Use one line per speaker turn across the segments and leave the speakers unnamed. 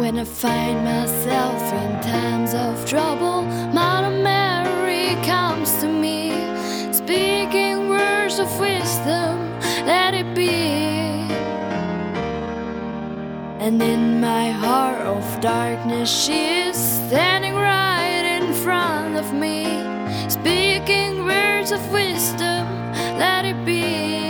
When I find myself in times of trouble, Mother Mary comes to me, speaking words of wisdom, let it be. And in my heart of darkness, she is standing right in front of me, speaking words of wisdom, let it be.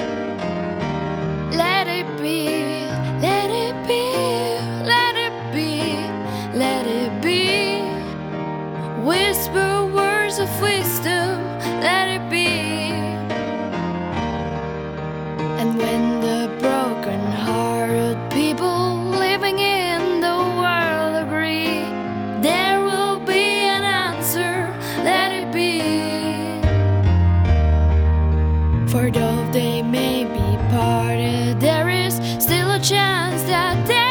Let it be, let it be, let it be, let it be. Whisper words of wisdom, let it be. And when the broken-hearted people living in the world agree, there will be an answer, let it be. For though they may be parted, there is still a chance that